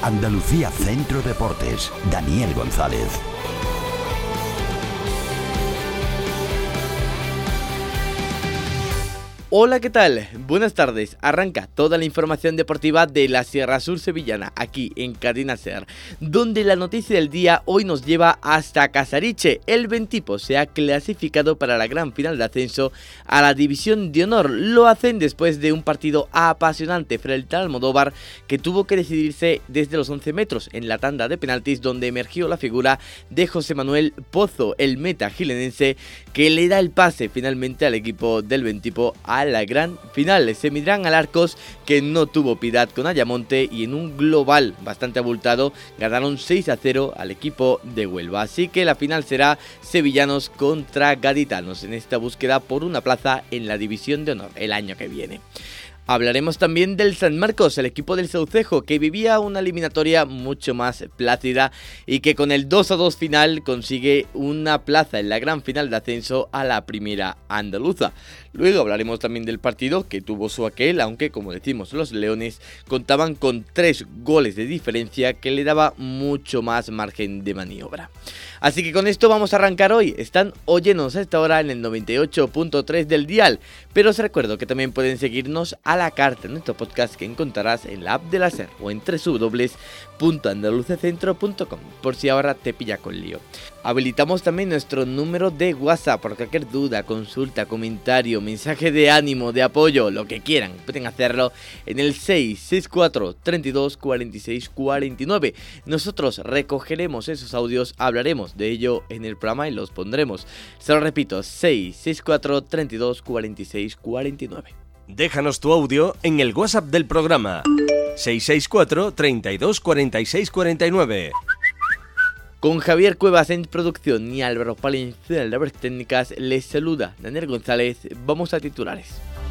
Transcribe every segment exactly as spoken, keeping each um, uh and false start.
Andalucía Centro Deportes, Daniel González. Hola, ¿qué tal? Buenas tardes. Arranca toda la información deportiva de la Sierra Sur sevillana, aquí en Cadena Ser, donde la noticia del día hoy nos lleva hasta Casariche. El Bentipo se ha clasificado para la gran final de ascenso a la División de Honor. Lo hacen después de un partido apasionante frente al Almodóvar, que tuvo que decidirse desde los once metros en la tanda de penaltis, donde emergió la figura de José Manuel Pozo, el meta gilenense, que le da el pase finalmente al equipo del Bentipo a la gran final. Se midrán al Arcos, que no tuvo piedad con Ayamonte, y en un global bastante abultado ganaron seis a cero al equipo de Huelva. Así que la final será sevillanos contra gaditanos en esta búsqueda por una plaza en la División de Honor el año que viene. Hablaremos también del San Marcos, el equipo del Saucejo, que vivía una eliminatoria mucho más plácida y que con el dos a dos final consigue una plaza en la gran final de ascenso a la primera andaluza. Luego hablaremos también del partido, que tuvo su aquel, aunque como decimos los leones contaban con tres goles de diferencia, que le daba mucho más margen de maniobra. Así que con esto vamos a arrancar hoy. Están oyéndonos a esta hora en el noventa y ocho punto tres del dial, pero os recuerdo que también pueden seguirnos a la carta en nuestro podcast, que encontrarás en la app de la SER o en doble u doble u doble u punto andalucecentro punto com, por si ahora te pilla con lío. Habilitamos también nuestro número de WhatsApp por cualquier duda, consulta, comentario, mensaje de ánimo, de apoyo, lo que quieran. Pueden hacerlo en el seis seis cuatro, treinta y dos, cuarenta y seis, cuarenta y nueve. Nosotros recogeremos esos audios, hablaremos de ello en el programa y los pondremos. Se lo repito, seis seis cuatro, treinta y dos, cuarenta y seis, cuarenta y nueve. Déjanos tu audio en el WhatsApp del programa seis seis cuatro, treinta y dos, cuarenta y seis, cuarenta y nueve. Con Javier Cuevas en producción y Álvaro Palencia en labores técnicas, les saluda Daniel González. Vamos a titulares.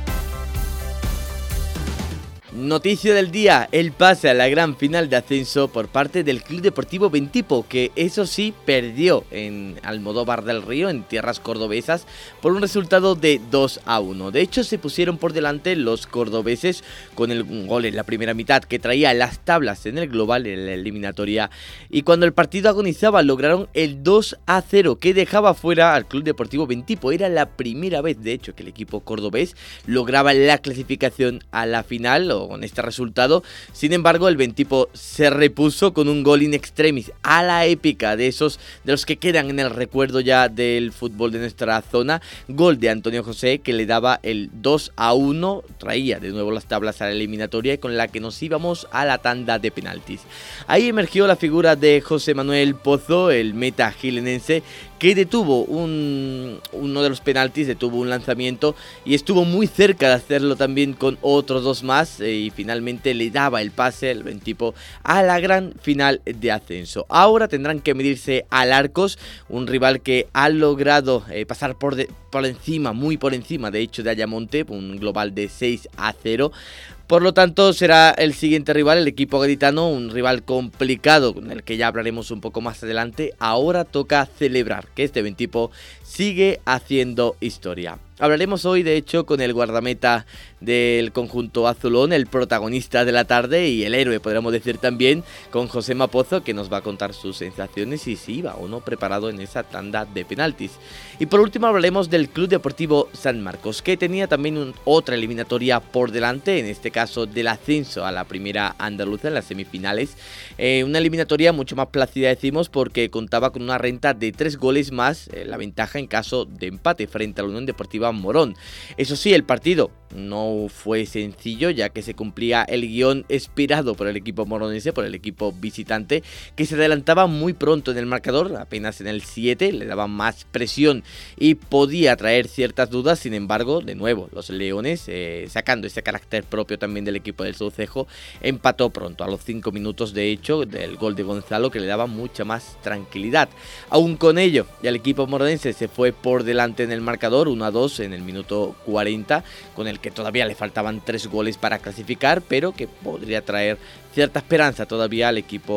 Noticia del día, el pase a la gran final de ascenso por parte del Club Deportivo Bentipo, que eso sí perdió en Almodóvar del Río, en tierras cordobesas, por un resultado de dos a uno. De hecho, se pusieron por delante los cordobeses con el gol en la primera mitad, que traía las tablas en el global en la eliminatoria, y cuando el partido agonizaba lograron el dos a cero, que dejaba fuera al Club Deportivo Bentipo. Era la primera vez, de hecho, que el equipo cordobés lograba la clasificación a la final, o con este resultado. Sin embargo, el Bentipo se repuso con un gol in extremis a la épica, de esos de los que quedan en el recuerdo ya del fútbol de nuestra zona. Gol de Antonio José, que le daba el dos a uno, traía de nuevo las tablas a la eliminatoria, y con la que nos íbamos a la tanda de penaltis. Ahí emergió la figura de José Manuel Pozo, el meta gilenense, que detuvo un, uno de los penaltis, detuvo un lanzamiento y estuvo muy cerca de hacerlo también con otros dos más, eh, y finalmente le daba el pase al Bentipo a la gran final de ascenso. Ahora tendrán que medirse al Arcos, un rival que ha logrado eh, pasar por, de, por encima, muy por encima de hecho de Ayamonte, un global de seis a cero. Por lo tanto, será el siguiente rival, el equipo gaditano, un rival complicado, con el que ya hablaremos un poco más adelante. Ahora toca celebrar que este Bentipo sigue haciendo historia. Hablaremos hoy, de hecho, con el guardameta del conjunto azulón, el protagonista de la tarde y el héroe, podríamos decir también, con Josema Pozo, que nos va a contar sus sensaciones y si iba o no preparado en esa tanda de penaltis. Y por último hablaremos del Club Deportivo San Marcos, que tenía también un, otra eliminatoria por delante, en este caso del ascenso a la primera andaluza en las semifinales. Eh, una eliminatoria mucho más plácida, decimos, porque contaba con una renta de tres goles más, eh, la ventaja en caso de empate frente a la Unión Deportiva Morón. Eso sí, el partido no fue sencillo, ya que se cumplía el guión esperado por el equipo moronense, por el equipo visitante, que se adelantaba muy pronto en el marcador, apenas en el siete, le daba más presión y podía traer ciertas dudas. Sin embargo, de nuevo, los leones, eh, sacando ese carácter propio también del equipo del Saucejo, empató pronto, a los cinco minutos de hecho, del gol de Gonzalo, que le daba mucha más tranquilidad. Aún con ello, el equipo moronense se fue por delante en el marcador, uno a dos en el minuto cuarenta, con el que todavía le faltaban tres goles para clasificar, pero que podría traer cierta esperanza todavía al equipo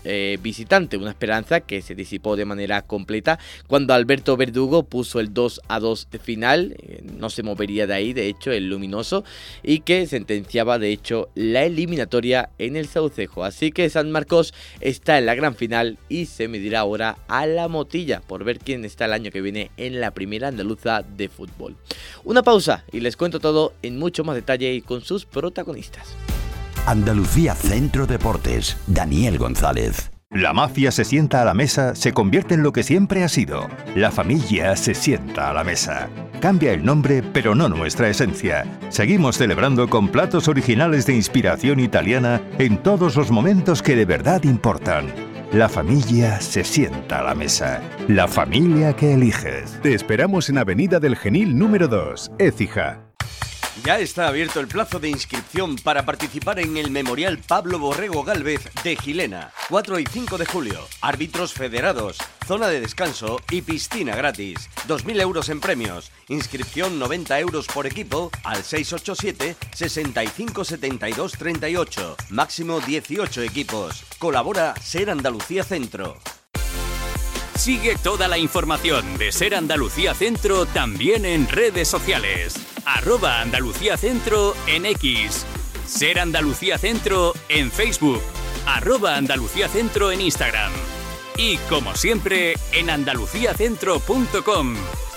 eh, visitante, una esperanza que se disipó de manera completa cuando Alberto Verdugo puso el dos a dos final, eh, no se movería de ahí, de hecho, el luminoso, y que sentenciaba de hecho la eliminatoria en el Saucejo. Así que San Marcos está en la gran final y se medirá ahora a la Motilla por ver quién está el año que viene en la primera andaluza de fútbol. Una pausa y les cuento todo en mucho más detalle y con sus protagonistas. Andalucía Centro Deportes, Daniel González. La mafia se sienta a la mesa, se convierte en lo que siempre ha sido. La familia se sienta a la mesa. Cambia el nombre, pero no nuestra esencia. Seguimos celebrando con platos originales de inspiración italiana en todos los momentos que de verdad importan. La familia se sienta a la mesa. La familia que eliges. Te esperamos en Avenida del Genil número dos, Écija. Ya está abierto el plazo de inscripción para participar en el Memorial Pablo Borrego Gálvez de Gilena, cuatro y cinco de julio. Árbitros federados, zona de descanso y piscina gratis. dos mil euros en premios. Inscripción noventa euros por equipo al seis ocho siete, sesenta y cinco setenta y dos treinta y ocho. Máximo dieciocho equipos. Colabora Ser Andalucía Centro. Sigue toda la información de Ser Andalucía Centro también en redes sociales. Arroba Andalucía Centro en X. Ser Andalucía Centro en Facebook. Arroba Andalucía Centro en Instagram. Y como siempre, en andalucía centro punto com.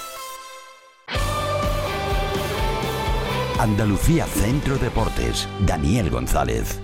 Andalucía Centro Deportes, Daniel González.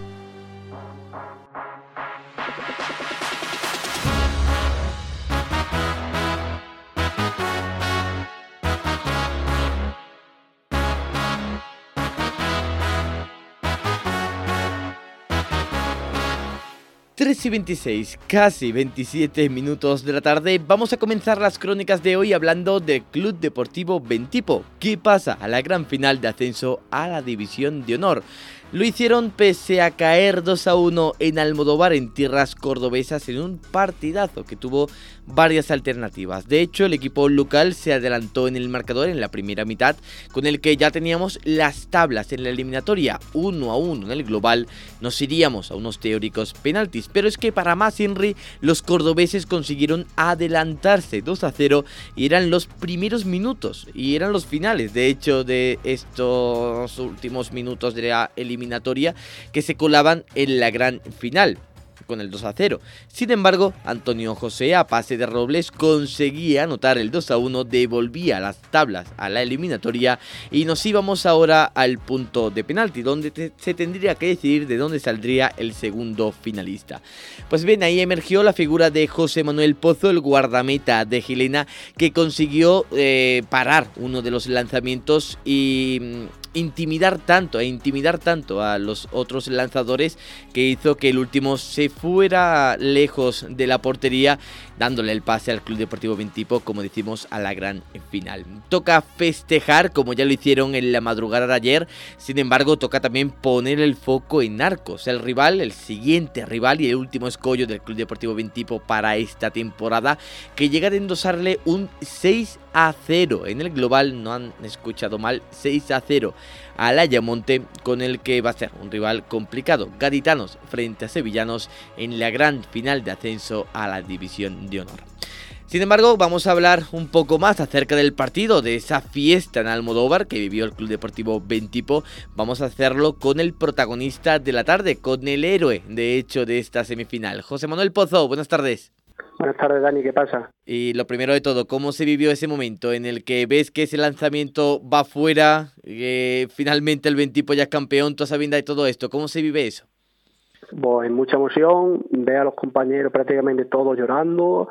tres y veintiséis, casi veintisiete minutos de la tarde, vamos a comenzar las crónicas de hoy hablando del Club Deportivo Bentipo, que pasa a la gran final de ascenso a la División de Honor. Lo hicieron pese a caer dos a uno en Almodóvar en tierras cordobesas en un partidazo que tuvo varias alternativas. De hecho, el equipo local se adelantó en el marcador en la primera mitad, con el que ya teníamos las tablas en la eliminatoria uno a uno en el global. Nos iríamos a unos teóricos penaltis, pero es que para más Inri, los cordobeses consiguieron adelantarse dos a cero y eran los primeros minutos y eran los finales, de hecho, de estos últimos minutos de la eliminatoria que se colaban en la gran final con el dos a cero. Sin embargo, Antonio José, a pase de Robles, conseguía anotar el dos a uno, devolvía las tablas a la eliminatoria y nos íbamos ahora al punto de penalti, donde te, se tendría que decidir de dónde saldría el segundo finalista. Pues bien, ahí emergió la figura de José Manuel Pozo, el guardameta de Gilena, que consiguió eh, parar uno de los lanzamientos y intimidar tanto e intimidar tanto a los otros lanzadores que hizo que el último se fuera lejos de la portería, dándole el pase al Club Deportivo Bentipo, como decimos, a la gran final. Toca festejar, como ya lo hicieron en la madrugada de ayer. Sin embargo, toca también poner el foco en Arcos, el rival, el siguiente rival y el último escollo del Club Deportivo Bentipo para esta temporada, que llega a endosarle un seis a cero en el global. No han escuchado mal, seis a cero al Ayamonte, con el que va a ser un rival complicado. Gaditanos frente a sevillanos en la gran final de ascenso a la División de Honor. Sin embargo, vamos a hablar un poco más acerca del partido, de esa fiesta en Almodóvar que vivió el Club Deportivo Bentipo. Vamos a hacerlo con el protagonista de la tarde, con el héroe, de hecho, de esta semifinal. José Manuel Pozo, buenas tardes. Buenas tardes, Dani, ¿qué pasa? Y lo primero de todo, ¿cómo se vivió ese momento en el que ves que ese lanzamiento va fuera, que finalmente el Bentipo ya es campeón, toda esa vinda y todo esto? ¿Cómo se vive eso? Pues mucha emoción, ver a los compañeros prácticamente todos llorando,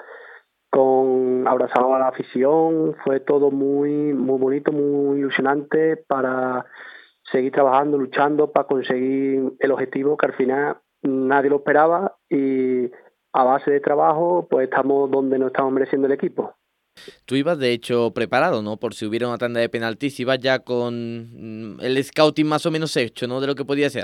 con abrazados a la afición, fue todo muy, muy bonito, muy ilusionante para seguir trabajando, luchando para conseguir el objetivo que al final nadie lo esperaba y a base de trabajo, pues estamos donde nos estamos mereciendo el equipo. Tú ibas, de hecho, preparado, ¿no? Por si hubiera una tanda de penaltis, ibas ya con el scouting más o menos hecho, ¿no? De lo que podía ser.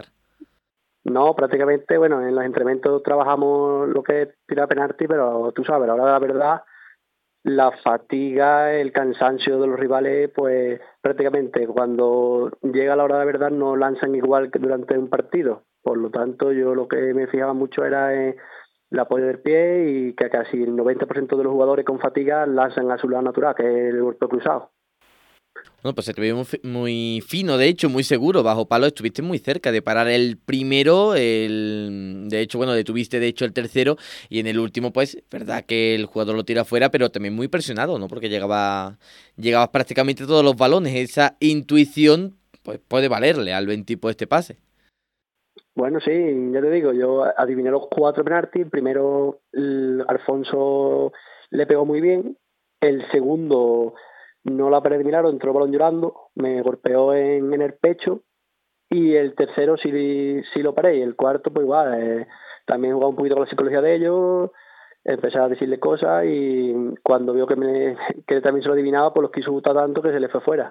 No, prácticamente, bueno, en los entrenamientos trabajamos lo que es tirar penalti, pero tú sabes, a la hora de la verdad, la fatiga, el cansancio de los rivales, pues prácticamente cuando llega la hora de la verdad no lanzan igual que durante un partido. Por lo tanto, yo lo que me fijaba mucho era en el apoyo del pie y que casi el noventa por ciento de los jugadores con fatiga lanzan a su lado natural, que es el golpe cruzado. Bueno, pues se te ve muy, muy fino, de hecho, muy seguro, bajo palo, estuviste muy cerca de parar el primero, el de hecho, bueno, detuviste de hecho el tercero, y en el último, pues, verdad que el jugador lo tira afuera, pero también muy presionado, ¿no? Porque llegaba, llegabas prácticamente todos los balones, esa intuición, pues, puede valerle al Ventipo este pase. Bueno, sí, ya te digo, yo adiviné los cuatro penaltis, el primero el Alfonso le pegó muy bien, el segundo no la paré de milagro, entró el balón llorando, me golpeó en, en el pecho, y el tercero sí, sí lo paré, y el cuarto pues igual, eh, también jugaba un poquito con la psicología de ellos, empecé a decirle cosas y cuando vio que, me, que también se lo adivinaba, pues los quiso gustar tanto que se le fue fuera.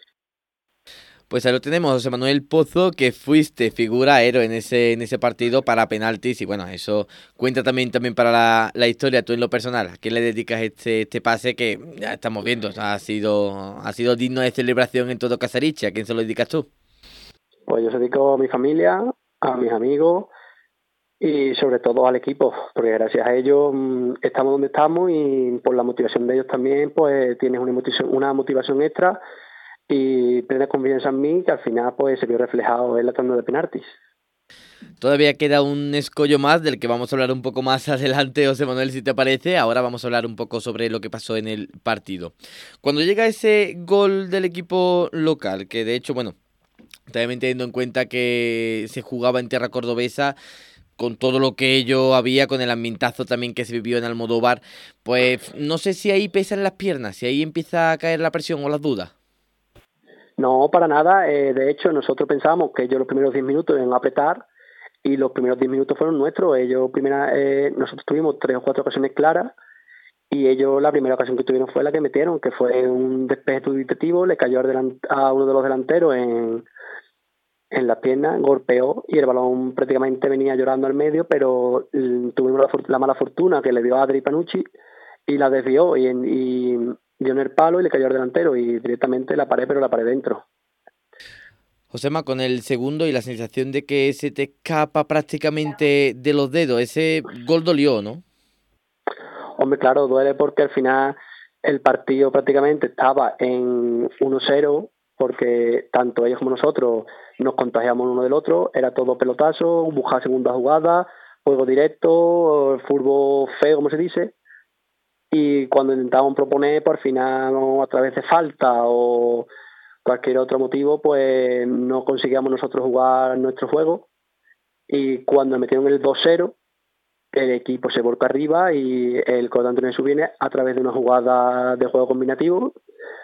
Pues ahí lo tenemos, José Manuel Pozo, que fuiste figura héroe en ese en ese partido para penaltis, y bueno, eso cuenta también también para la, la historia. Tú en lo personal, ¿a quién le dedicas este este pase que ya estamos viendo? Ha sido ha sido digno de celebración en todo Casariche? ¿A quién se lo dedicas tú? Pues yo se dedico a mi familia, a mis amigos y sobre todo al equipo, porque gracias a ellos mmm, estamos donde estamos y por la motivación de ellos también, pues tienes una motivación, una motivación extra y plena confianza en mí, que al final pues se vio reflejado en la tanda de penaltis. Todavía queda un escollo más del que vamos a hablar un poco más adelante, José Manuel, si te parece. Ahora vamos a hablar un poco sobre lo que pasó en el partido. Cuando llega ese gol del equipo local, que de hecho, bueno, también teniendo en cuenta que se jugaba en tierra cordobesa, con todo lo que ello había, con el ambientazo también que se vivió en Almodóvar, pues no sé si ahí pesan las piernas, si ahí empieza a caer la presión o las dudas. No, para nada. Eh, de hecho, nosotros pensábamos que ellos los primeros diez minutos iban a apretar y los primeros diez minutos fueron nuestros. Ellos primera, eh, nosotros tuvimos tres o cuatro ocasiones claras y ellos la primera ocasión que tuvieron fue la que metieron, que fue un despeje dubitativo, le cayó a uno de los delanteros en, en la pierna, golpeó y el balón prácticamente venía llorando al medio, pero mm, tuvimos la, la mala fortuna que le dio a Adri Panucci y la desvió y, y dio en el palo y le cayó al delantero y directamente la paré, pero la paré dentro. Josema, con el segundo y la sensación de que se te escapa prácticamente de los dedos, ese gol dolió, ¿no? Hombre, claro, duele porque al final el partido prácticamente estaba en uno cero, porque tanto ellos como nosotros nos contagiamos uno del otro, era todo pelotazo, buscar segunda jugada, juego directo, fútbol feo, como se dice, y cuando intentábamos proponer, por final a través de falta o cualquier otro motivo, pues no conseguíamos nosotros jugar nuestro juego, y cuando metieron el dos cero, el equipo se volca arriba y el gol de Antonio Jesús viene a través de una jugada de juego combinativo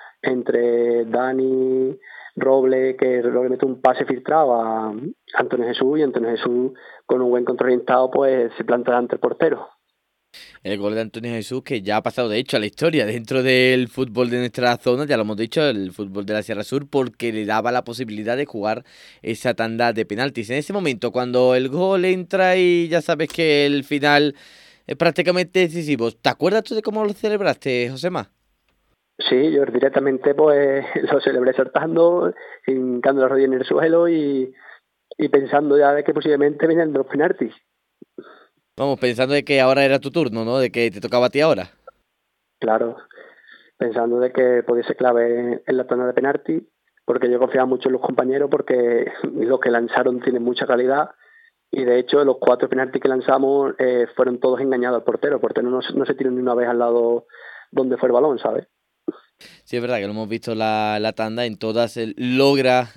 entre Dani, Roble, que Roble mete un pase filtrado a Antonio Jesús y Antonio Jesús con un buen control orientado pues se planta delante del portero. El gol de Antonio Jesús, que ya ha pasado de hecho a la historia dentro del fútbol de nuestra zona, ya lo hemos dicho, el fútbol de la Sierra Sur, porque le daba la posibilidad de jugar esa tanda de penaltis. En ese momento, cuando el gol entra y ya sabes que el final es prácticamente decisivo, ¿te acuerdas tú de cómo lo celebraste, Josema? Sí, yo directamente pues lo celebré saltando, hincando las rodillas en el suelo y, y pensando ya de que posiblemente venían los penaltis. Vamos, pensando de que ahora era tu turno, ¿no? De que te tocaba a ti ahora. Claro, pensando de que podía ser clave en la tanda de penalti, porque yo confiaba mucho en los compañeros, porque los que lanzaron tienen mucha calidad, y de hecho los cuatro penaltis que lanzamos eh, fueron todos engañados al portero. El portero no, no se tiró ni una vez al lado donde fue el balón, ¿sabes? Sí, es verdad que lo hemos visto la, la tanda, en todas él logra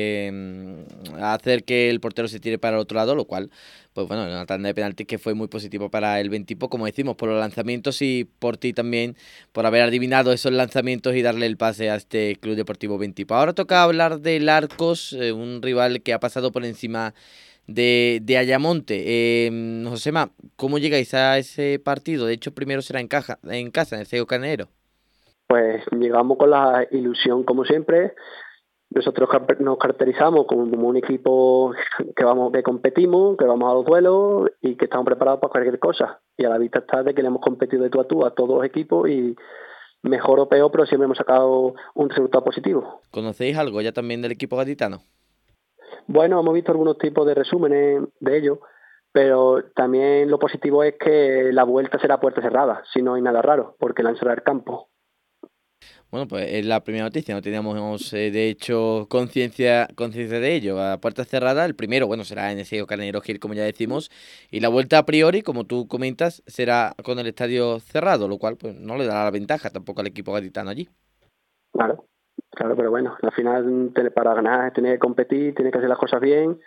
eh, hacer que el portero se tire para el otro lado, lo cual, pues bueno, una tanda de penaltis que fue muy positiva para el Ventipo, como decimos, por los lanzamientos y por ti también, por haber adivinado esos lanzamientos y darle el pase a este Club Deportivo Ventipo. Ahora toca hablar del Arcos, eh, un rival que ha pasado por encima de, de Ayamonte. Eh, Josema, ¿cómo llegáis a ese partido? De hecho, primero será en, caja, en casa, en el Ciego Canero. Pues llegamos con la ilusión, como siempre. Nosotros nos caracterizamos como un equipo que vamos que competimos, que vamos a los duelos y que estamos preparados para cualquier cosa. Y a la vista está de que le hemos competido de tú a tú a todos los equipos y mejor o peor, pero siempre hemos sacado un resultado positivo. ¿Conocéis algo ya también del equipo gaditano? Bueno, hemos visto algunos tipos de resúmenes de ellos, Pero también lo positivo es que la vuelta será a puerta cerrada, si no hay nada raro, porque la han cerrado el campo. Bueno, pues es la primera noticia, no teníamos eh, de hecho conciencia conciencia de ello. A puerta cerrada, el primero, bueno, será en el Sergio Carneiro Gil, como ya decimos, y la vuelta a priori, como tú comentas, será con el estadio cerrado, lo cual pues no le dará la ventaja tampoco al equipo gaditano allí. Claro, claro, pero bueno, al final para ganar tiene que competir, tiene que hacer las cosas bien,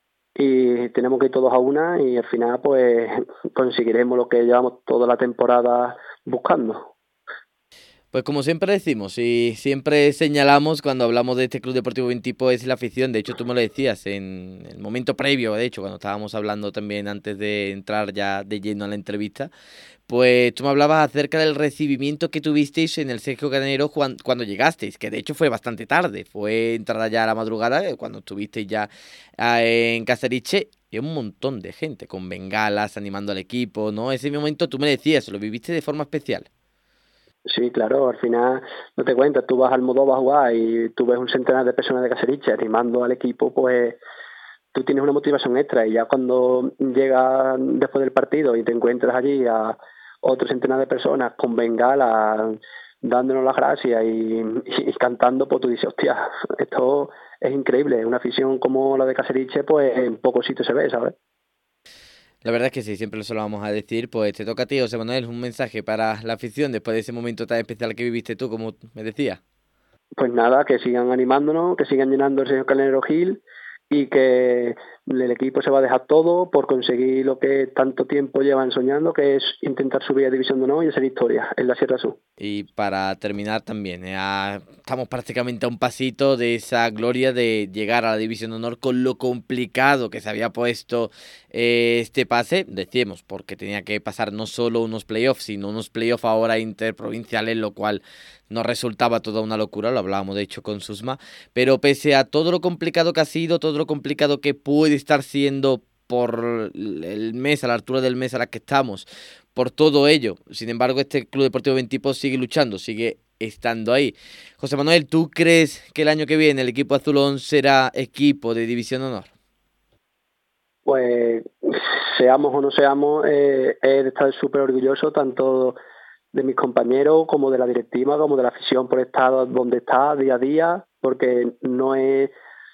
y tenemos que ir todos a una, y al final pues conseguiremos lo que llevamos toda la temporada buscando. Pues como siempre decimos y siempre señalamos cuando hablamos de este Club Deportivo Veintipo es la afición. De hecho, tú me lo decías en el momento previo, de hecho, cuando estábamos hablando también antes de entrar ya de lleno a la entrevista, pues tú me hablabas acerca del recibimiento que tuvisteis en el Sergio Carneiro cuando llegasteis, que de hecho fue bastante tarde, fue entrada ya a la madrugada, cuando estuvisteis ya en Casariche, y un montón de gente con bengalas animando al equipo, ¿no? Ese momento tú me decías, lo viviste de forma especial. Sí, claro, al final no te cuentas, tú vas al Almodóvar a jugar y tú ves un centenar de personas de Casariche animando al equipo, pues tú tienes una motivación extra, y ya cuando llegas después del partido y te encuentras allí a otro centenar de personas con bengalas dándonos las gracias y, y, y cantando, pues tú dices, hostia, esto es increíble, una afición como la de Casariche pues en pocos sitios se ve, ¿sabes? La verdad es que sí, siempre eso lo vamos a decir. Pues te toca a ti, José Manuel, un mensaje para la afición después de ese momento tan especial que viviste tú, como me decías. Pues nada, que sigan animándonos, que sigan llenando el Sergio Carneiro Gil, y que el equipo se va a dejar todo por conseguir lo que tanto tiempo llevan soñando, que es intentar subir a División de Honor y hacer historia en la Sierra Sur. Y para terminar también, eh, a, estamos prácticamente a un pasito de esa gloria de llegar a la División de Honor, con lo complicado que se había puesto eh, este pase, decíamos, porque tenía que pasar no solo unos playoffs, sino unos playoffs ahora interprovinciales, lo cual nos resultaba toda una locura, lo hablábamos de hecho con Susma, pero pese a todo lo complicado que ha sido, todo lo complicado que puede estar siendo por el mes, a la altura del mes a la que estamos, por todo ello, sin embargo este Club Deportivo Veintipo sigue luchando, sigue estando ahí. José Manuel, ¿tú crees que el año que viene el equipo azulón será equipo de División de Honor? Pues seamos o no seamos, eh, he de estar súper orgulloso tanto de mis compañeros como de la directiva, como de la afición por estar donde está día a día, porque no es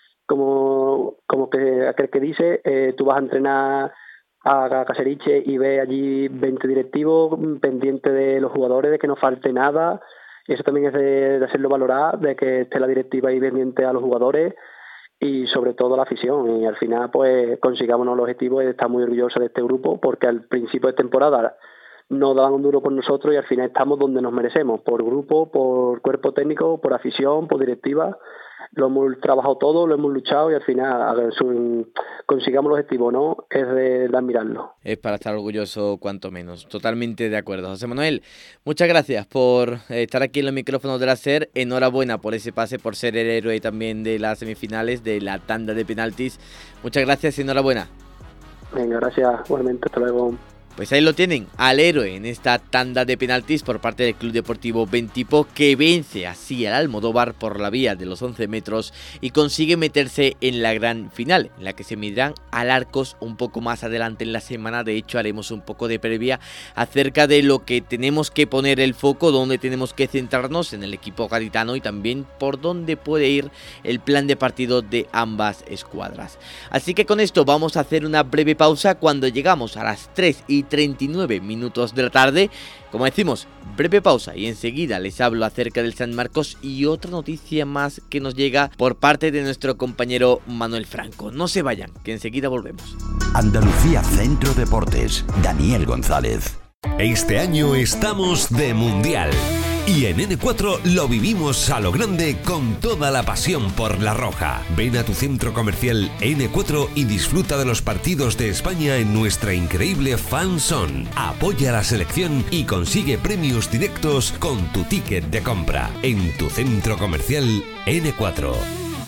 como, como que aquel que dice, eh, tú vas a entrenar a Casariche y ves allí veinte directivos pendientes de los jugadores, de que no falte nada, y eso también es de, de hacerlo valorar, de que esté la directiva ahí pendiente a los jugadores y sobre todo a la afición, y al final pues consigamos los objetivos y estar muy orgullosos de este grupo, porque al principio de temporada no daban un duro por nosotros y al final estamos donde nos merecemos, por grupo, por cuerpo técnico, por afición, por directiva. Lo hemos trabajado todo, lo hemos luchado, y al final su, consigamos el objetivo, ¿no? Es de, de admirarlo. Es para estar orgulloso cuanto menos, totalmente de acuerdo. José Manuel, muchas gracias por estar aquí en los micrófonos de la SER, enhorabuena por ese pase, por ser el héroe también de las semifinales, de la tanda de penaltis. Muchas gracias y enhorabuena. Venga, gracias, igualmente, hasta luego. Pues ahí lo tienen, al héroe en esta tanda de penaltis por parte del Club Deportivo Veintipo, que vence así al Almodóvar por la vía de los once metros y consigue meterse en la gran final, en la que se medirán al Arcos un poco más adelante en la semana. De hecho, haremos un poco de previa acerca de lo que tenemos que poner el foco, dónde tenemos que centrarnos en el equipo gaditano y también por dónde puede ir el plan de partido de ambas escuadras. Así que con esto vamos a hacer una breve pausa. Cuando llegamos a las tres y treinta y nueve minutos de la tarde, como decimos, breve pausa y enseguida les hablo acerca del San Marcos y otra noticia más que nos llega por parte de nuestro compañero Manuel Franco. No se vayan, que enseguida volvemos. Andalucía Centro Deportes, Daniel González. Este año estamos de mundial. Y en ene cuatro lo vivimos a lo grande con toda la pasión por la roja. Ven a tu centro comercial ene cuatro y disfruta de los partidos de España en nuestra increíble Fan Zone. Apoya a la selección y consigue premios directos con tu ticket de compra en tu centro comercial ene cuatro.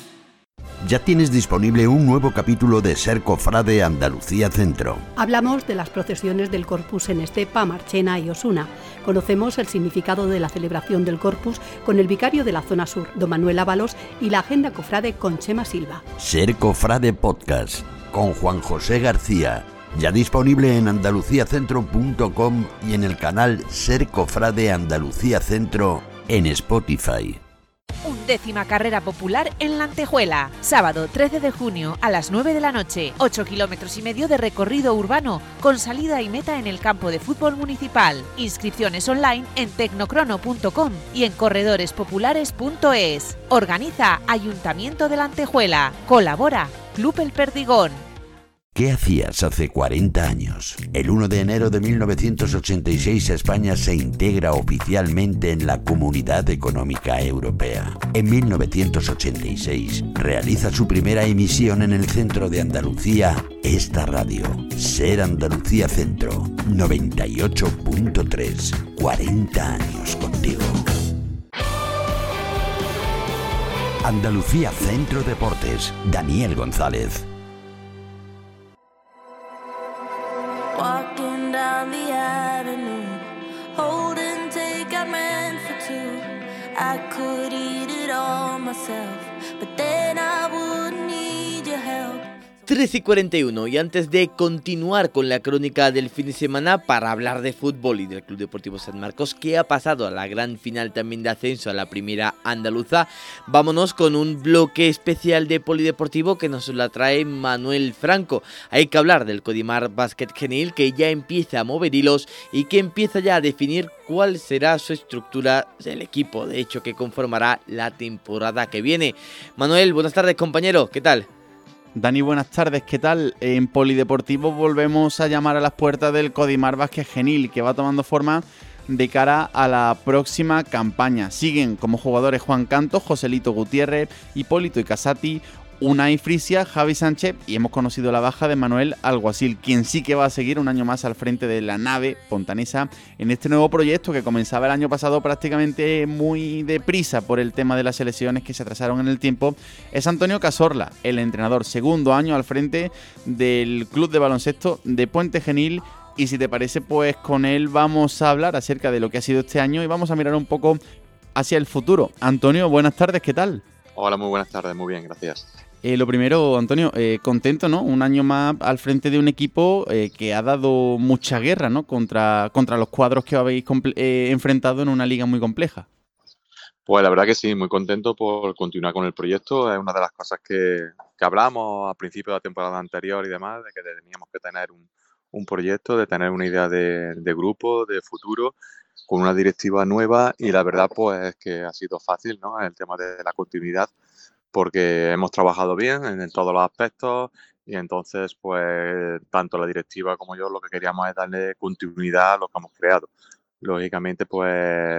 Ya tienes disponible un nuevo capítulo de Ser Cofrade Andalucía Centro. Hablamos de las procesiones del Corpus en Estepa, Marchena y Osuna. Conocemos el significado de la celebración del Corpus con el vicario de la zona sur, don Manuel Ábalos, y la agenda cofrade con Chema Silva. Ser Cofrade Podcast con Juan José García. Ya disponible en andalucía centro punto com y en el canal Ser Cofrade Andalucía Centro en Spotify. Undécima carrera popular en La Antejuela. Sábado trece de junio a las nueve de la noche. ocho kilómetros y medio de recorrido urbano con salida y meta en el campo de fútbol municipal. Inscripciones online en tecnocrono punto com y en corredores populares punto es. Organiza Ayuntamiento de La Antejuela. Colabora Club El Perdigón. ¿Qué hacías hace cuarenta años? El uno de enero de mil novecientos ochenta y seis España se integra oficialmente en la Comunidad Económica Europea. En mil novecientos ochenta y seis realiza su primera emisión en el centro de Andalucía esta radio, Ser Andalucía Centro, noventa y ocho punto tres. cuarenta años contigo. Andalucía Centro Deportes, Daniel González. Walking down the avenue, holding take I meant for two. I could eat it all myself, but then I wouldn't need your help. trece y cuarenta y uno, y antes de continuar con la crónica del fin de semana para hablar de fútbol y del Club Deportivo San Marcos, que ha pasado a la gran final también de ascenso a la primera andaluza, vámonos con un bloque especial de polideportivo que nos la trae Manuel Franco. Hay que hablar del Codimar Básquet Genil, que ya empieza a mover hilos y que empieza ya a definir cuál será su estructura del equipo, de hecho, que conformará la temporada que viene. Manuel, buenas tardes, compañero, ¿qué tal? Dani, buenas tardes, ¿qué tal? En Polideportivo volvemos a llamar a las puertas del Codimar Básquet Genil, que va tomando forma de cara a la próxima campaña. Siguen como jugadores Juan Cantos, Joselito Gutiérrez, Hipólito y Casati, Unai Frisia, Javi Sánchez, y hemos conocido la baja de Manuel Alguacil, quien sí que va a seguir un año más al frente de la nave pontanesa en este nuevo proyecto que comenzaba el año pasado prácticamente muy deprisa por el tema de las selecciones que se atrasaron en el tiempo. Es Antonio Cazorla, el entrenador, segundo año al frente del club de baloncesto de Puente Genil. Y si te parece, pues con él vamos a hablar acerca de lo que ha sido este año y vamos a mirar un poco hacia el futuro. Antonio, buenas tardes, ¿qué tal? Hola, muy buenas tardes, muy bien, gracias. Eh, lo primero, Antonio, eh, contento, ¿no? Un año más al frente de un equipo eh, que ha dado mucha guerra, ¿no? Contra, contra los cuadros que habéis comple- eh, enfrentado en una liga muy compleja. Pues la verdad que sí, muy contento por continuar con el proyecto. Es una de las cosas que, que hablamos al principio de la temporada anterior y demás, de que teníamos que tener un, un proyecto, de tener una idea de, de grupo, de futuro, con una directiva nueva, y la verdad pues es que ha sido fácil, ¿no? El tema de la continuidad, porque hemos trabajado bien en, en todos los aspectos y entonces pues tanto la directiva como yo lo que queríamos es darle continuidad a lo que hemos creado. Lógicamente pues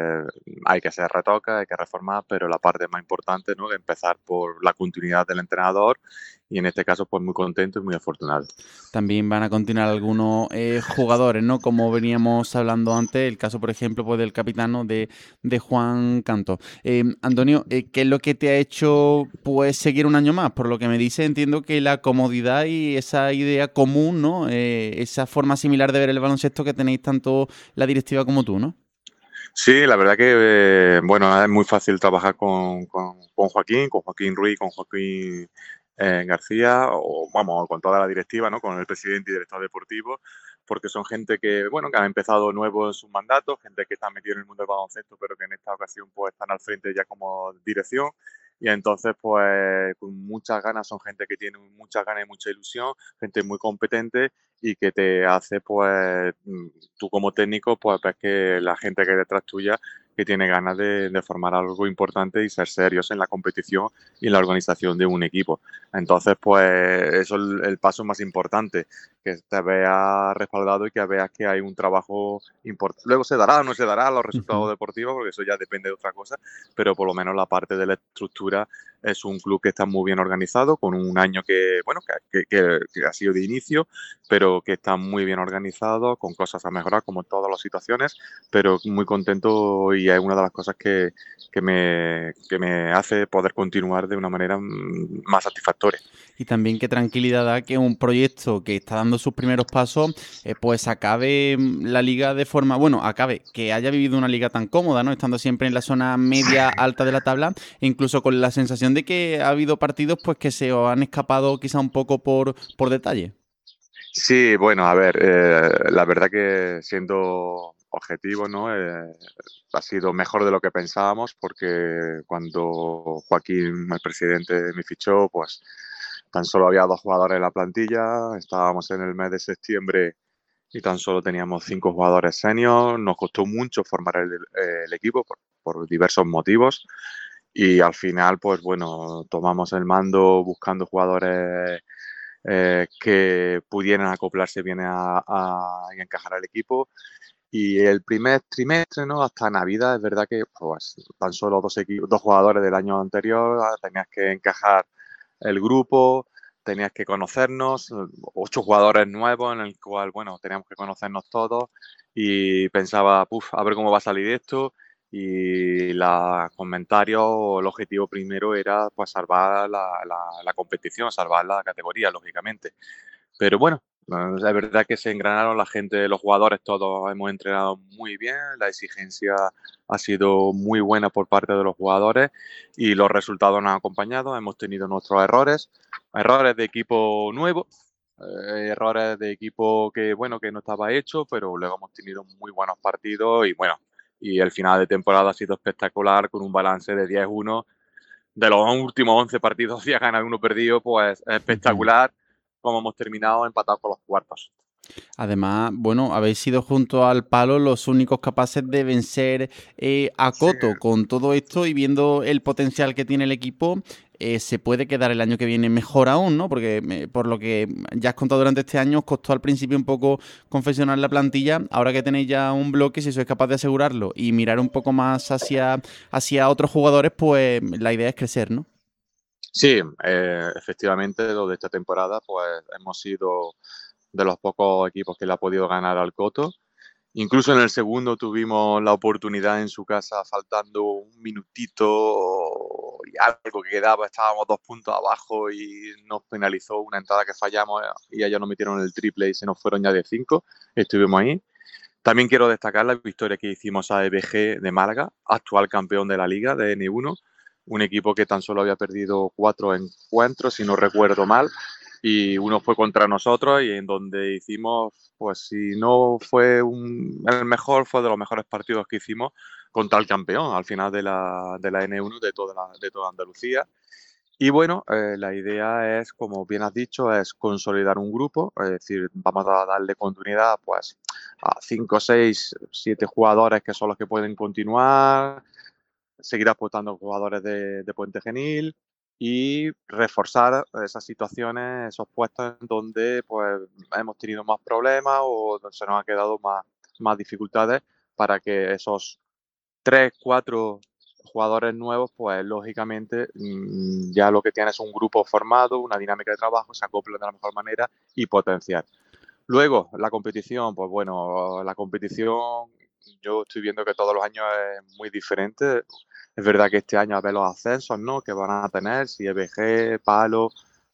hay que hacer retoques, hay que reformar, pero la parte más importante, ¿no?, es empezar por la continuidad del entrenador, y en este caso pues muy contento y muy afortunado. También van a continuar algunos eh, jugadores, ¿no? Como veníamos hablando antes, el caso por ejemplo pues del capitano de, de Juan Canto. Eh, Antonio, eh, ¿qué es lo que te ha hecho pues seguir un año más? Por lo que me dice, entiendo que la comodidad y esa idea común, ¿no? Eh, esa forma similar de ver el baloncesto que tenéis tanto la directiva como tú, ¿no? Sí, la verdad que eh, bueno, es muy fácil trabajar con, con, con Joaquín, con Joaquín Ruiz, con Joaquín eh, García, o vamos, con toda la directiva, ¿no?, con el presidente y director deportivo, porque son gente que, bueno, que han empezado nuevo en sus mandatos, gente que está metida en el mundo del baloncesto, pero que en esta ocasión pues están al frente ya como dirección. Y entonces, pues, con muchas ganas, son gente que tiene muchas ganas y mucha ilusión, gente muy competente y que te hace, pues, tú como técnico, pues, ves que la gente que hay detrás tuya, que tiene ganas de, de formar algo importante y ser serios en la competición y en la organización de un equipo. Entonces, pues, eso es el, el paso más importante, que te veas respaldado y que veas que hay un trabajo importante. Luego se dará o no se dará los resultados uh-huh. deportivos, porque eso ya depende de otra cosa, pero por lo menos la parte de la estructura es un club que está muy bien organizado, con un año que, bueno, que, que, que ha sido de inicio, pero que está muy bien organizado, con cosas a mejorar, como en todas las situaciones, pero muy contento, y es una de las cosas que, que, me, que me hace poder continuar de una manera más satisfactoria. Y también qué tranquilidad da que un proyecto que está dando sus primeros pasos, eh, pues acabe la liga de forma, bueno, acabe, que haya vivido una liga tan cómoda, ¿no? Estando siempre en la zona media alta de la tabla, e incluso con la sensación de que ha habido partidos pues que se os han escapado quizá un poco por, por detalle. Sí, bueno, a ver, eh, la verdad que siendo objetivo, ¿no? Eh, ha sido mejor de lo que pensábamos porque cuando Joaquín, el presidente, me fichó, pues tan solo había dos jugadores en la plantilla, estábamos en el mes de septiembre y tan solo teníamos cinco jugadores seniors, nos costó mucho formar el, el equipo por, por diversos motivos y al final, pues bueno, tomamos el mando buscando jugadores eh, que pudieran acoplarse bien a, a- y encajar al equipo. Y el primer trimestre, ¿no? Hasta Navidad, es verdad que pues, tan solo dos, equi- dos jugadores del año anterior, ah, tenías que encajar el grupo, tenías que conocernos, eh, ocho jugadores nuevos en el cual, bueno, teníamos que conocernos todos y pensaba, puf, a ver cómo va a salir esto. Y los comentarios, el objetivo primero era pues salvar la, la- la competición, salvar la categoría, lógicamente. Pero bueno, eh, es verdad que se engranaron la gente, los jugadores todos hemos entrenado muy bien, la exigencia ha sido muy buena por parte de los jugadores y los resultados nos han acompañado. Hemos tenido nuestros errores, errores de equipo nuevo, eh, errores de equipo que bueno que no estaba hecho, pero luego hemos tenido muy buenos partidos y bueno, y el final de temporada ha sido espectacular con un balance de diez uno. De los últimos once partidos, diez ganas y uno perdido, pues es Ujú. espectacular como hemos terminado empatados con los cuartos. Además, bueno, habéis sido junto al Palo los únicos capaces de vencer eh, a Sí, Coto. Con todo esto y viendo el potencial que tiene el equipo, eh, se puede quedar el año que viene mejor aún, ¿no? Porque eh, por lo que ya has contado durante este año, os costó al principio un poco confeccionar la plantilla. Ahora que tenéis ya un bloque, si sois capaz de asegurarlo y mirar un poco más hacia, hacia otros jugadores, pues la idea es crecer, ¿no? sí, eh, efectivamente, lo de esta temporada, pues hemos sido de los pocos equipos que le ha podido ganar al Coto. Incluso en el segundo tuvimos la oportunidad en su casa, faltando un minutito y algo que quedaba, estábamos dos puntos abajo y nos penalizó una entrada que fallamos y ellos nos metieron el triple y se nos fueron ya de cinco. Estuvimos ahí. También quiero destacar la victoria que hicimos a E B G de Málaga, actual campeón de la liga de N uno, un equipo que tan solo había perdido cuatro encuentros, si no recuerdo mal, y uno fue contra nosotros y en donde hicimos, pues si no fue un, el mejor, fue de los mejores partidos que hicimos contra el campeón al final de la, de la N uno de toda, la, de toda Andalucía. Y bueno, eh, la idea es, como bien has dicho, es consolidar un grupo, es decir, vamos a darle continuidad pues a cinco, seis, siete jugadores que son los que pueden continuar, seguir apostando en jugadores de, de Puente Genil y reforzar esas situaciones, esos puestos en donde pues hemos tenido más problemas o se nos ha quedado más, más dificultades para que esos tres, cuatro jugadores nuevos, pues lógicamente mmm, ya lo que tienes es un grupo formado, una dinámica de trabajo, se acoplan de la mejor manera y potenciar. Luego, la competición, pues bueno, la competición yo estoy viendo que todos los años es muy diferente. Es verdad que este año a ver los ascensos, ¿no? Que van a tener, si E B G, Palo,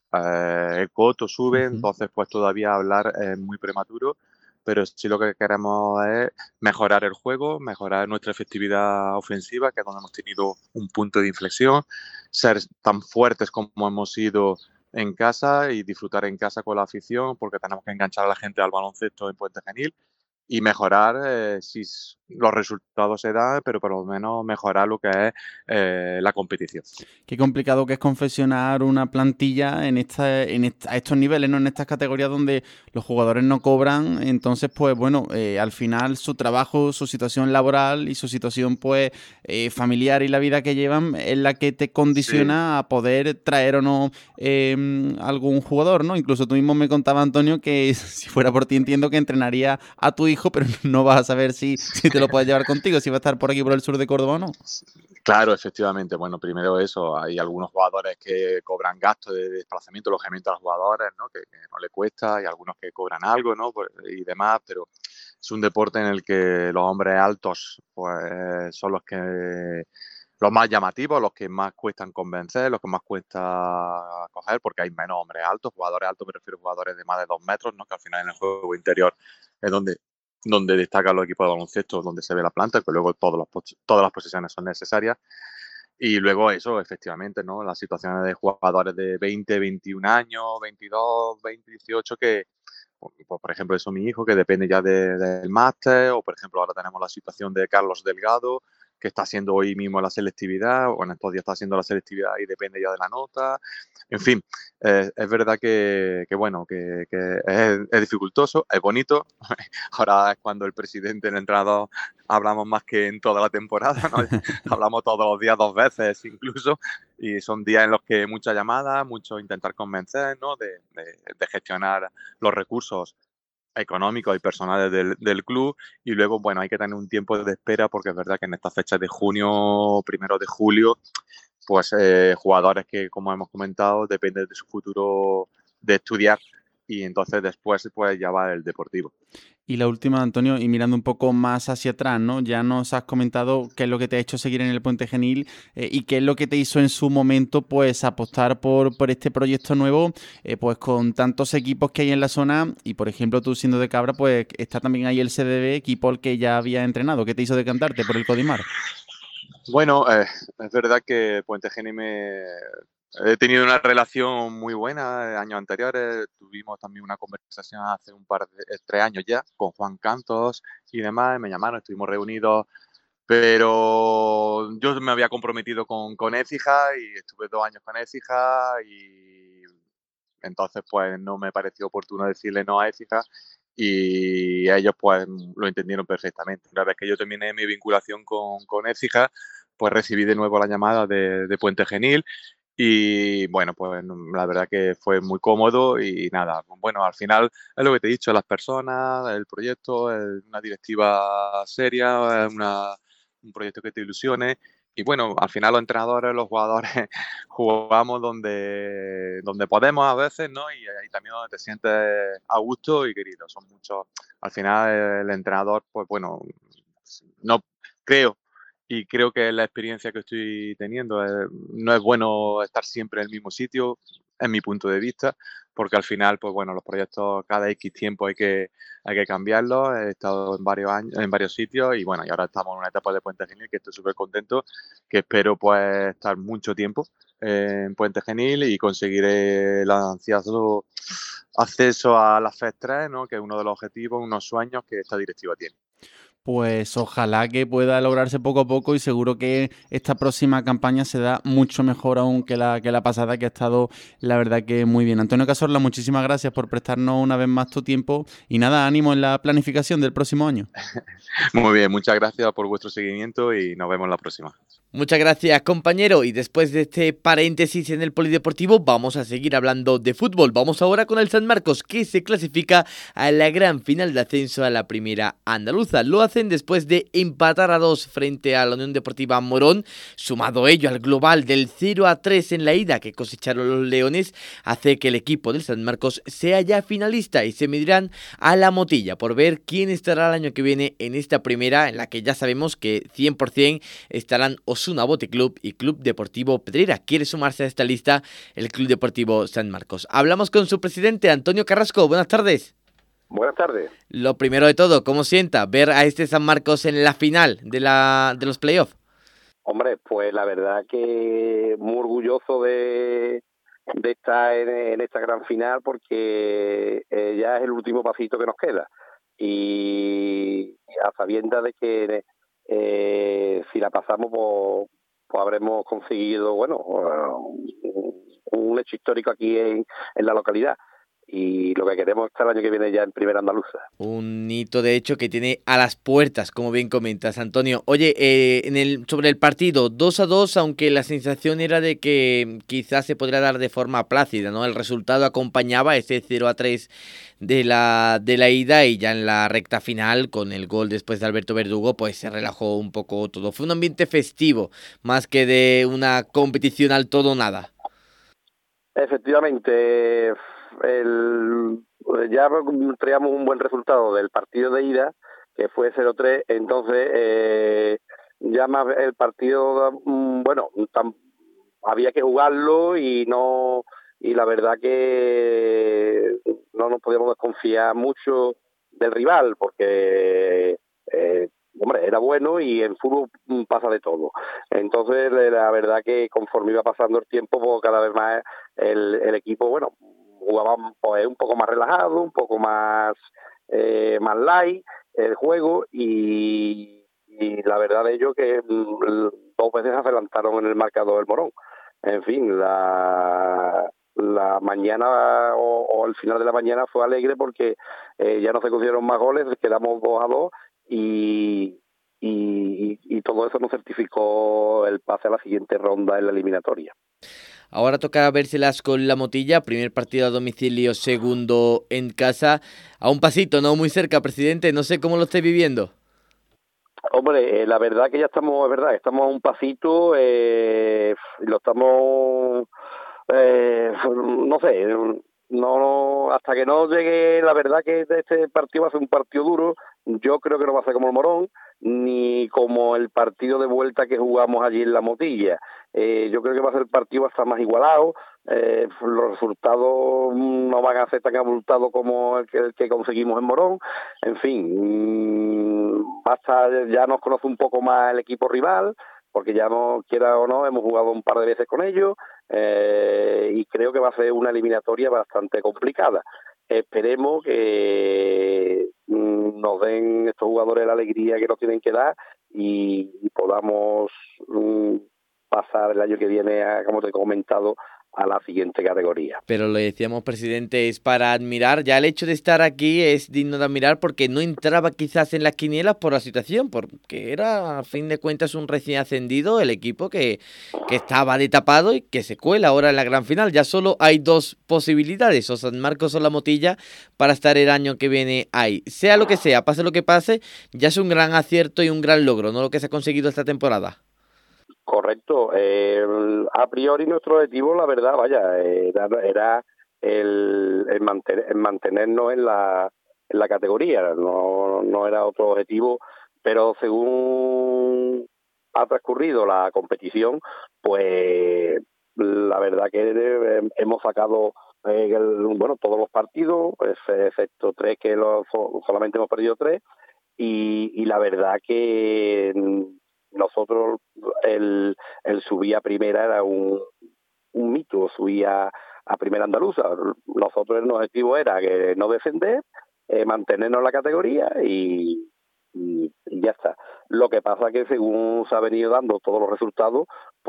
eh, el Coto sube, Ujú. entonces pues todavía hablar es muy prematuro, pero sí lo que queremos es mejorar el juego, mejorar nuestra efectividad ofensiva, que es donde hemos tenido un punto de inflexión, ser tan fuertes como hemos sido en casa y disfrutar en casa con la afición, porque tenemos que enganchar a la gente al baloncesto en Puente Genil y mejorar eh, si s- los resultados se dan, pero por lo menos mejorar lo que es eh, la competición. Qué complicado que es confeccionar una plantilla en esta, en esta- a estos niveles, ¿no? En estas categorías donde los jugadores no cobran. Entonces, pues bueno, eh, al final su trabajo, su situación laboral y su situación pues eh, familiar y la vida que llevan es la que te Sí, condiciona a poder traer o no eh, algún jugador, ¿no? Incluso tú mismo me contaba, Antonio, que si fuera por ti entiendo que entrenaría a tu hijo, pero no vas a saber si, si te lo puedes llevar contigo, si va a estar por aquí por el sur de Córdoba o no. claro, efectivamente. Bueno, primero eso, hay algunos jugadores que cobran gastos de desplazamiento, alojamiento a los jugadores, ¿no? Que, que no le cuesta, y algunos que cobran algo, ¿no? Pues, y demás, pero es un deporte en el que los hombres altos, pues son los que los más llamativos, los que más cuestan convencer, los que más cuesta coger, porque hay menos hombres altos, jugadores altos, me refiero a jugadores de más de dos metros, ¿no? Que al final en el juego interior es donde donde destacan los equipos de baloncesto, donde se ve la planta, que luego todos los, todas las posiciones son necesarias. Y luego eso, efectivamente, ¿no? Las situaciones de jugadores de veinte, veintiún años, veintidós, veinte, dieciocho, que pues, por ejemplo, eso mi hijo, que depende ya de, del máster, o por ejemplo ahora tenemos la situación de Carlos Delgado, que está haciendo hoy mismo la selectividad, o en estos días está haciendo la selectividad y depende ya de la nota. En fin, eh, es verdad que, que bueno, que, que es, es dificultoso, es bonito. Ahora es cuando el presidente, el entrenador, hablamos más que en toda la temporada, ¿no? Hablamos todos los días, dos veces incluso, y son días en los que muchas llamadas, mucho intentar convencer, ¿no? de, de, de gestionar los recursos económicos y personales del, del club, y luego, bueno, hay que tener un tiempo de espera porque es verdad que en estas fechas de junio, primero de julio, pues eh, jugadores que, como hemos comentado, dependen de su futuro de estudiar, y entonces después pues ya va el deportivo. Y la última, Antonio, y mirando un poco más hacia atrás, ¿no? Ya nos has comentado qué es lo que te ha hecho seguir en el Puente Genil eh, y qué es lo que te hizo en su momento, pues, apostar por, por este proyecto nuevo, eh, pues, con tantos equipos que hay en la zona. Y, por ejemplo, tú siendo de Cabra, pues, está también ahí el C D B, equipo al que ya había entrenado. ¿Qué te hizo decantarte por el Codimar? Bueno, eh, es verdad que Puente Genil me... He tenido una relación muy buena años anteriores. Tuvimos también una conversación hace un par de tres años ya con Juan Cantos y demás. Me llamaron, estuvimos reunidos, pero yo me había comprometido con, con Écija y estuve dos años con Écija, y entonces pues no me pareció oportuno decirle no a Écija, y ellos pues lo entendieron perfectamente. Una vez que yo terminé mi vinculación con, con Écija, pues recibí de nuevo la llamada de, de Puente Genil. Y bueno, pues la verdad que fue muy cómodo y nada, bueno, al final es lo que te he dicho, las personas, el proyecto, es una directiva seria, es una, un proyecto que te ilusione, y bueno, al final los entrenadores, los jugadores jugamos donde, donde podemos a veces, ¿no? Y ahí también donde te sientes a gusto y querido, son muchos, al final el entrenador, pues bueno, no creo. Y creo que la experiencia que estoy teniendo es, no es bueno estar siempre en el mismo sitio, en mi punto de vista, porque al final, pues bueno, los proyectos cada X tiempo hay que, hay que cambiarlos. He estado en varios años, en varios sitios, y bueno, y ahora estamos en una etapa de Puente Genil que estoy súper contento, que espero pues estar mucho tiempo en Puente Genil y conseguir el ansiado acceso a la F E S tres, ¿no? Que es uno de los objetivos, unos sueños que esta directiva tiene. Pues ojalá que pueda lograrse poco a poco, y seguro que esta próxima campaña se da mucho mejor aún que la, que la pasada, que ha estado, la verdad, que muy bien. Antonio Cazorla, muchísimas gracias por prestarnos una vez más tu tiempo, y nada, ánimo en la planificación del próximo año. Muy bien, muchas gracias por vuestro seguimiento y nos vemos la próxima. Muchas gracias, compañero, y después de este paréntesis en el polideportivo vamos a seguir hablando de fútbol. Vamos ahora con el San Marcos, que se clasifica a la gran final de ascenso a la primera andaluza. Lo hacen después de empatar a dos frente a la Unión Deportiva Morón. Sumado ello al global del cero a tres en la ida que cosecharon los leones, hace que el equipo del San Marcos sea ya finalista, y se medirán a la Motilla por ver quién estará el año que viene en esta primera, en la que ya sabemos que cien por ciento estarán Osuna Bote Club y Club Deportivo Pedrera. Quiere sumarse a esta lista el Club Deportivo San Marcos. Hablamos con su presidente, Antonio Carrasco. Buenas tardes. Buenas tardes. Lo primero de todo, ¿cómo sienta ver a este San Marcos en la final de la de los playoffs? Hombre, pues la verdad que muy orgulloso de, de estar en, en esta gran final, porque eh, ya es el último pasito que nos queda. Y a sabiendas de que eh, si la pasamos, pues, pues habremos conseguido, bueno, un, un hecho histórico aquí en, en la localidad. Y lo que queremos es estar el año que viene ya en Primera Andaluza. Un hito, de hecho, que tiene a las puertas, como bien comentas, Antonio. Oye, eh, en el sobre el partido, dos a dos, aunque la sensación era de que quizás se podría dar de forma plácida, ¿no? El resultado acompañaba ese cero a tres de la, de la ida, y ya en la recta final, con el gol después de Alberto Verdugo, pues se relajó un poco todo. Fue un ambiente festivo, más que de una competición al todo o nada. Efectivamente, el, ya traíamos un buen resultado del partido de ida, que fue cero tres, entonces eh, ya más el partido, bueno, tan, había que jugarlo, y no y la verdad que no nos podíamos desconfiar mucho del rival, porque eh, hombre, era bueno, y en fútbol pasa de todo. Entonces la verdad que conforme iba pasando el tiempo, pues cada vez más el, el equipo, bueno, jugaban pues un poco más relajado, un poco más eh, más light el juego y, y la verdad de ello que mm, dos veces adelantaron en el marcador del Morón. En fin, la la mañana o, o el final de la mañana fue alegre porque eh, ya no se consiguieron más goles, quedamos dos a dos y, y, y todo eso nos certificó el pase a la siguiente ronda en la eliminatoria. Ahora toca vérselas con la Motilla, primer partido a domicilio, segundo en casa, a un pasito, no muy cerca, presidente, no sé cómo lo estáis viviendo. Hombre, eh, la verdad que ya estamos, es verdad, estamos a un pasito, eh, lo estamos, eh, no sé, no hasta que no llegue, la verdad que este partido va a ser un partido duro, yo creo que no va a ser como el Morón, ni como el partido de vuelta que jugamos allí en la Motilla. Eh, yo creo que va a ser el partido hasta más igualado, eh, los resultados no van a ser tan abultados como el que, el que conseguimos en Morón, en fin, mmm, hasta ya nos conoce un poco más el equipo rival, porque ya no, quiera o no, hemos jugado un par de veces con ellos, eh, y creo que va a ser una eliminatoria bastante complicada. Esperemos que mmm, nos den estos jugadores la alegría que nos tienen que dar y, y podamos mmm, pasar el año que viene, a, como te he comentado, a la siguiente categoría. Pero lo decíamos, presidente, es para admirar. Ya el hecho de estar aquí es digno de admirar porque no entraba quizás en las quinielas por la situación, porque era a fin de cuentas un recién ascendido, el equipo que, que estaba de tapado y que se cuela ahora en la gran final. Ya solo hay dos posibilidades, o San Marcos o la Motilla, para estar el año que viene ahí. Sea lo que sea, pase lo que pase, ya es un gran acierto y un gran logro, ¿no? Lo que se ha conseguido esta temporada. Correcto. Eh, a priori nuestro objetivo, la verdad, vaya, era, era el, el, mantener, el mantenernos en la, en la categoría, no, no era otro objetivo, pero según ha transcurrido la competición, pues la verdad que hemos sacado eh, el, bueno todos los partidos, pues, excepto tres que los, solamente hemos perdido tres, y, y la verdad que nosotros el, el subir a primera era un, un mito, subir a, a primera andaluza. Nosotros el objetivo era que no descender, eh, mantenernos en la categoría y, y, y ya está. Lo que pasa que según se ha venido dando todos los resultados,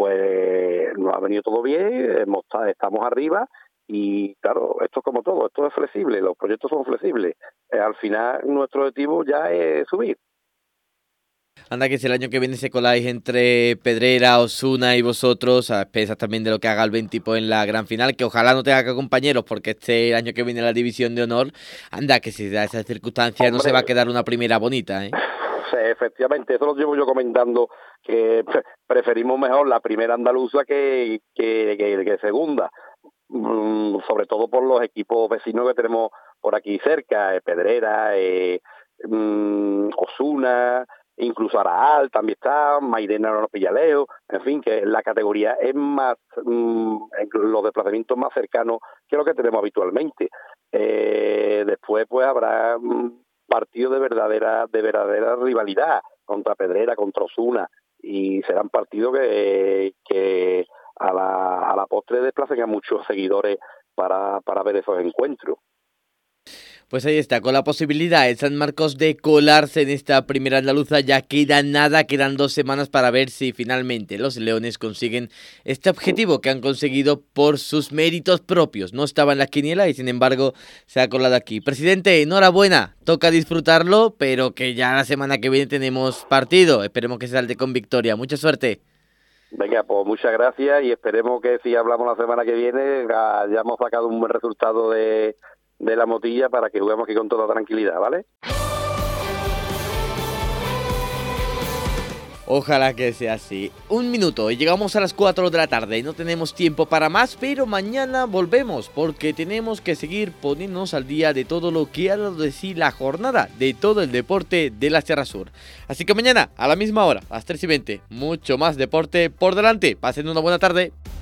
pues nos ha venido todo bien, hemos, estamos arriba y claro, esto es como todo, esto es flexible, los proyectos son flexibles. Eh, al final nuestro objetivo ya es subir. Anda que si el año que viene se coláis entre Pedrera, Osuna y vosotros, a expensas también de lo que haga el Veintipo en la gran final, que ojalá no tenga que compañeros, porque este año que viene la división de honor, anda que si da esas circunstancias no se va a quedar una primera bonita, ¿eh? Sí, efectivamente, eso lo llevo yo comentando, que preferimos mejor la primera andaluza que, que, que, que segunda, mm, sobre todo por los equipos vecinos que tenemos por aquí cerca, eh, Pedrera, eh, mm, Osuna, incluso Araal también está, Mairena no nos pilla lejos, en fin, que la categoría es más, mmm, los desplazamientos más cercanos que lo que tenemos habitualmente. Eh, después pues habrá mmm, partidos de verdadera de verdadera rivalidad contra Pedrera, contra Osuna, y serán partidos que, que a la, a la postre desplacen a muchos seguidores para, para ver esos encuentros. Pues ahí está, con la posibilidad de San Marcos de colarse en esta primera andaluza, ya queda nada, quedan dos semanas para ver si finalmente los Leones consiguen este objetivo que han conseguido por sus méritos propios. No estaba en la quiniela y sin embargo se ha colado aquí. Presidente, enhorabuena, toca disfrutarlo, pero que ya la semana que viene tenemos partido. Esperemos que se salte con victoria. Mucha suerte. Venga, pues muchas gracias y esperemos que si hablamos la semana que viene hayamos sacado un buen resultado de... de la Motilla para que juguemos aquí con toda tranquilidad, ¿vale? Ojalá que sea así. Un minuto y llegamos a las cuatro de la tarde. No tenemos tiempo para más, pero mañana volvemos porque tenemos que seguir poniéndonos al día de todo lo que ha dado de sí la jornada de todo el deporte de la Sierra Sur. Así que mañana a la misma hora, a las tres y veinte, mucho más deporte por delante. Pasen una buena tarde.